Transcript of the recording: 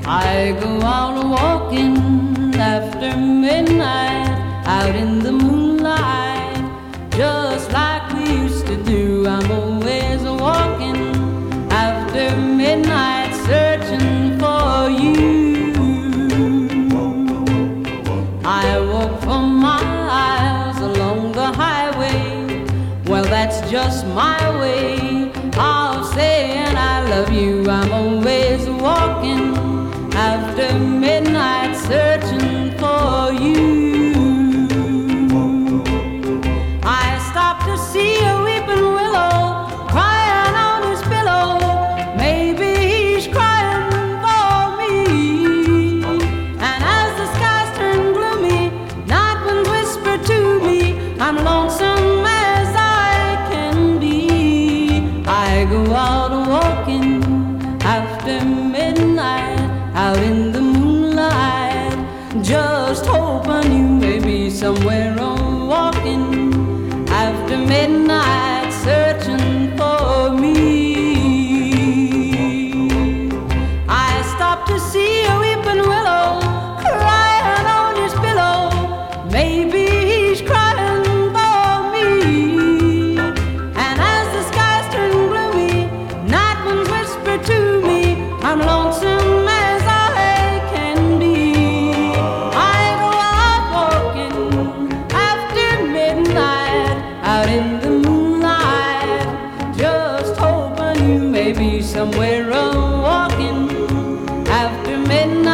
I go out walking after midnight, out in the moonlight, just like we used to do. I'm always walking after midnight, searching for you. I walk for miles along the highway, well, that's just my way of saying I love you. I'm always walking after midnight, searching for you. I stop to see a weeping willow crying on his pillow. Maybe he's crying for me. And as the skies turn gloomy, night winds whisper to me, I'm lonesome as I can be. I go out walking after midnight, out in the moonlight, just hoping you may be somewhere walking after midnight, searching for me. I stop to see a weeping willow crying on his pillow. Maybe he's crying for me. And as the skies turn gloomy, night winds whisper to me, I'm lonesome as I can be. I go out walking after midnight, out in the moonlight, just hoping you may be somewhere walking after midnight.